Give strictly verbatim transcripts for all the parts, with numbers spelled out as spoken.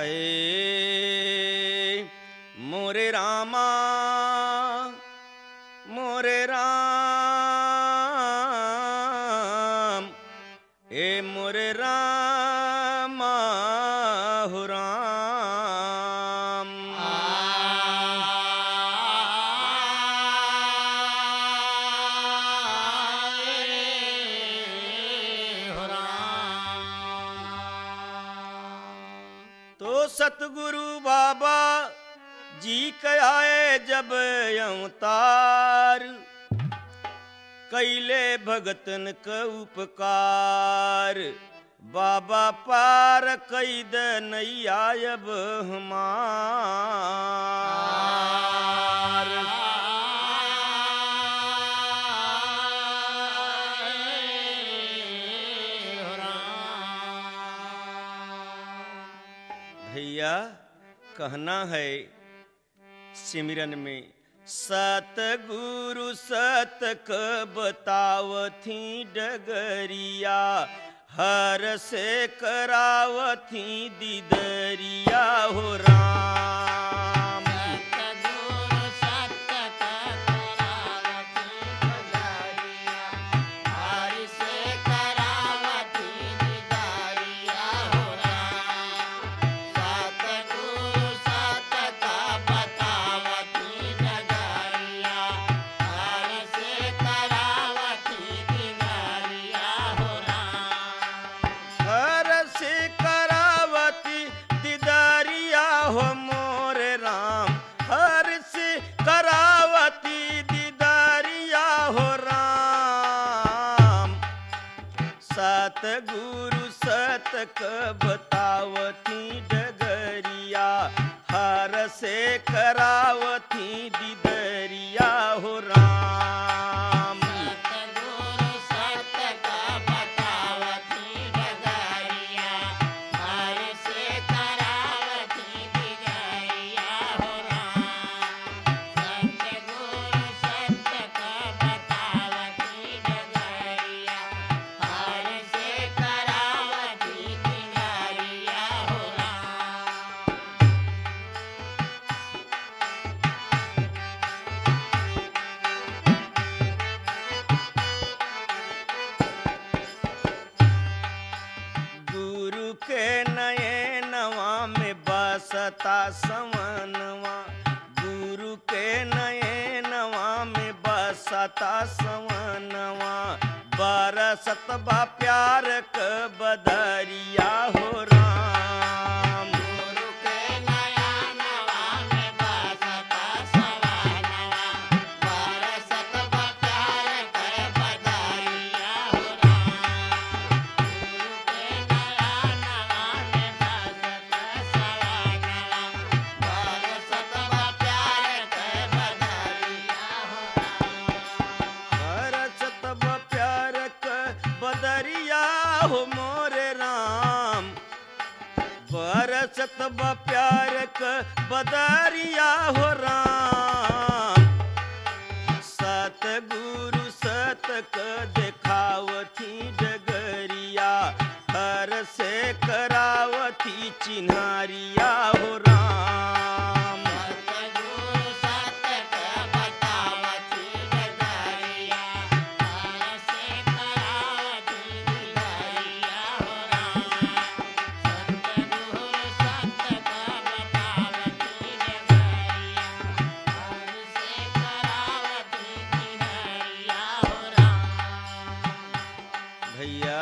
हाय मोरे रामा मोरे राम ए मोरे रामा हो राम। तो सतगुरु बाबा जी कयाए जब अवतार कैले भगतन क उपकार बाबा पार कैद नैया अब हमार। भैया कहना है सिमरन में सतगुरु सत क बतावथी डगरिया हर से करावथी दीदरिया हो राम। सतगुरु सत क करावथी डगरिया हर से करावथी दीदरिया हो राम। सतगुरु सत क बतावथी डगरिया हर से करावथी दीदरिया हो राम। हर से करावती दीदरिया हो मोरे राम हर से करावती दीदरिया हो राम। सतगुरु सत क बतावती डगरिया हर से करावती दीदरिया हो राम। सतगुरु सत क बतावथी डगरिया हर से करावथी दीदरिया हो राम। सतगुरु सत क बतावथी डगरिया हर से करावथी दीदरिया हो गुरु के नयनवा में बसता सवनवा गुरु के नयनवा में बसता सवनवा बरसत बा प्यार क बदरिया हो राम। गुरु के नयनवा में बसता सवनवा बरसत बा प्यार क बदरिया हो राम। गुरु के नयनवा में बसता सवनवा बरसत बा प्यार क बदरिया हो राम। बरसत बा प्यार क बदरिया हो मोरे राम। बरसत बा प्यार क बदरिया हो राम। सतगुरु सत क देखावथी डगरिया हर से करावथी चिन्हारिया हो राम। सतगुरु सत क बतावथी डगरिया हर से करावथी दीदरिया हो राम। सतगुरु सत क बतावथी डगरिया हर से करावथी दीदरिया हो राम। भैया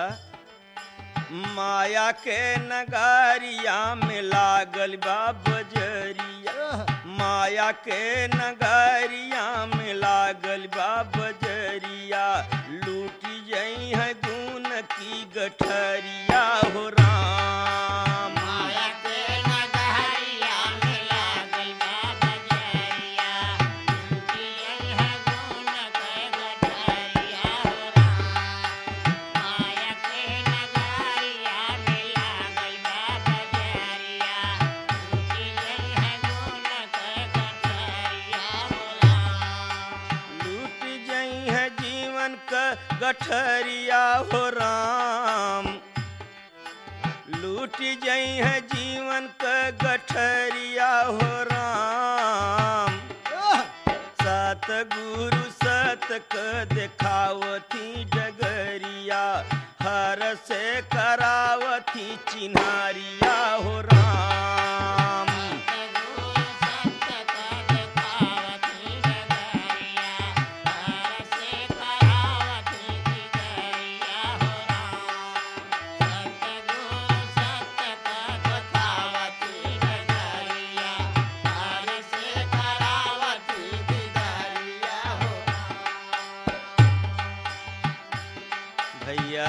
माया के नगारिया में लागल बा बजरिया माया के नगारिया में लागल बा बजरिया लूटी जई है गुन की गठरिया हो राम। माया के नगरिया में लागल बा बजरिया लूटी जई है गुन के गठरिया हो राम। माया के नगरिया में लागल बा बजरिया लूटी जई है गुन के गठरिया हो राम। लूट जई है जीवन का गठरिया हो राम। लूट जई है जीवन का क देखावती डगरिया हर से करावती चिन्हारिया हो राम। भैया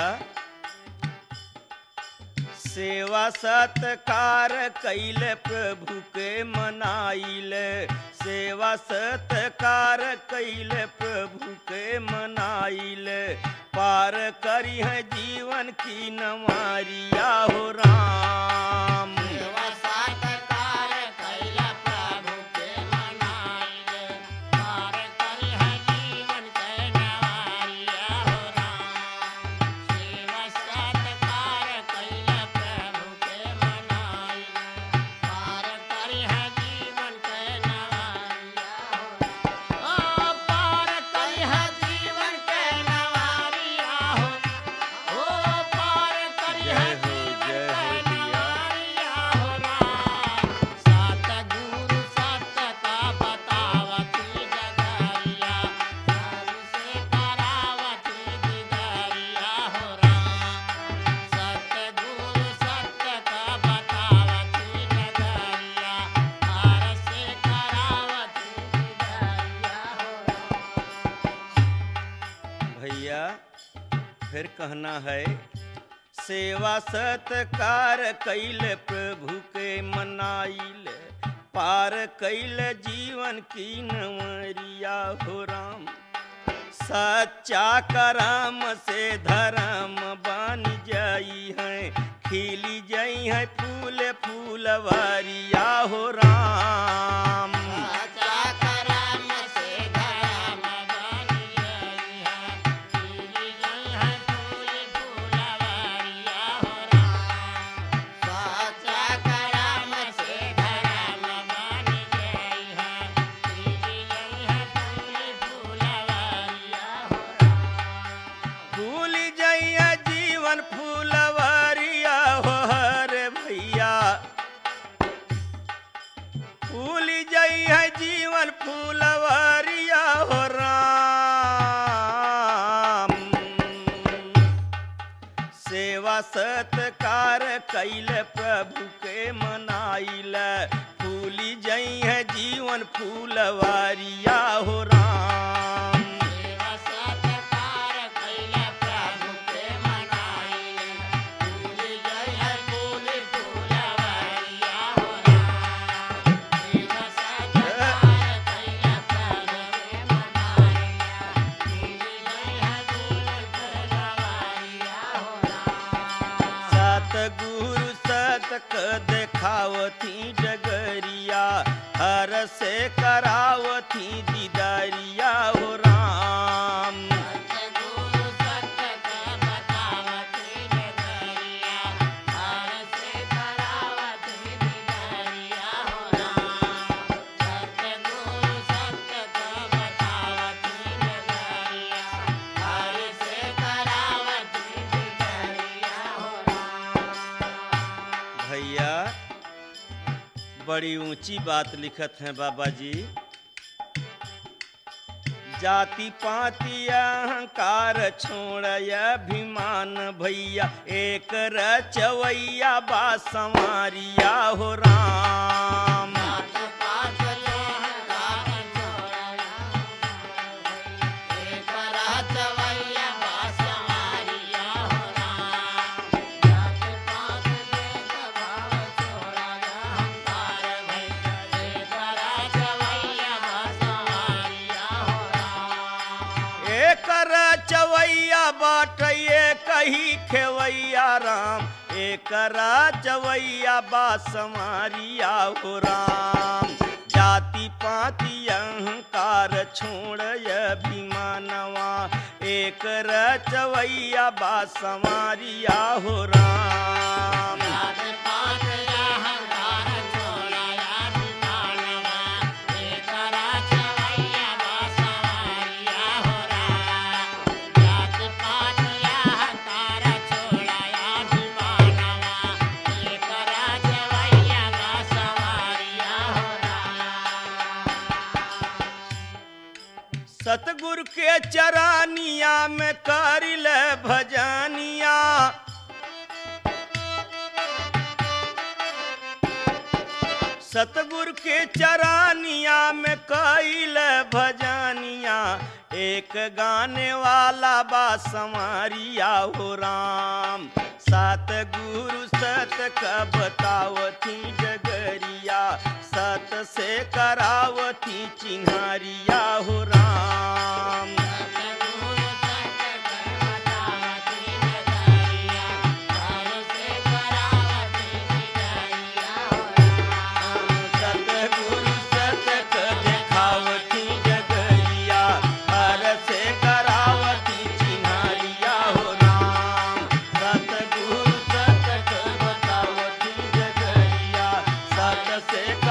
सेवा सत्कार कैल प्रभु के मनाइल, सेवा सत्कार कैल प्रभु के मनाइल, पार करी है जीवन की नवारिया हो राम। सेवा सत्कार कैल प्रभु के मनाइल, पार करी है जीवन के नवारिया हो राम। सेवा सत्कार कैल प्रभु के मनाइल, पार करी है जीवन के नवारिया हो। ओ पार करी है जीवन के नवारिया हो। ओ पार करी है जय हो जय हो भैया। हो राम। सतगुरु सत्य का बतावती डगरिया, हर से करावती दिगरिया हो राम। सतगुरु सत्य का बतावती डगरिया, हर से करावती दिगरिया हो राम। भैया फिर कहना है सेवा सत्कार कैल प्रभु के मनाइल, पार कैल जीवन की नवरिया हो राम। सच्चा करम से धर्म बन जाई है, खिली जाई है फूल फूलवारिया हो राम। सच्चा करम से धर्म बन गई है, खिली गई है फूल फूलवारिया हो राम। सच्चा करम से धर्म बन गई है, खिली गई है फूल फूलवारिया हो राम। फूल जइया जीवन फूलवारिया हो हरे भैया, फूल जइया जीवन फूलवारिया हो राम। सेवा सत्कार कैल प्रभु के मनाइल, फूल जइया जीवन फूलवारिया हो राम। सेवा सत्कार कैल प्रभु के मनाइल, फूल गई है फूल फूलवारिया हो राम। सेवा सत्कार कैल प्रभु के मनाइल, फूल गई है फूल फूलवारिया हो राम। सतगुरु सतक देखावती डगरिया हर से करावती दीदारिया हो राम। सतगुरु सत्य का बतावती डगरिया, हर से करावती दिगरिया हो राम। सतगुरु सत्य का बतावती डगरिया, हर से करावती दिगरिया हो राम। भैया बड़ी ऊंची बात लिखत हैं बाबा जी। जाति पाति अहंकार छोड़ अभिमान भैया, एक रचवैया बा संवारिया हो राम। जात पात अहंकार छोड़या, एक रचवैया बा संवारिया हो राम। जात पात भेदभाव छोड़या, अहंकार भैया, एक रचवैया बा संवारिया हो राम। एक रचवैया बाट एक ही खेवैया राम, एक रचवैया बा संवारिया हो राम। जाति पाति अहंकार छोड़ अभिमानवा, एक रचवैया बा संवारिया हो राम। जात पात अहंकार छोड़या, अभिमानवा, एक रचवैया बा संवारिया हो राम। सतगुरु के चरानिया में करिल भजनिया सतगुरु के चरानिया में कइल भजनिया एक गाने वाला बा संवरिया हो राम सात गुरु सत का बतावती डगरिया सत से करावती चिन्हारिया हो राम सतगुरु सत का देखावती डगरिया हर से करावती चिन्हारिया हो राम सतगुरु सत का बतावती डगरिया सत से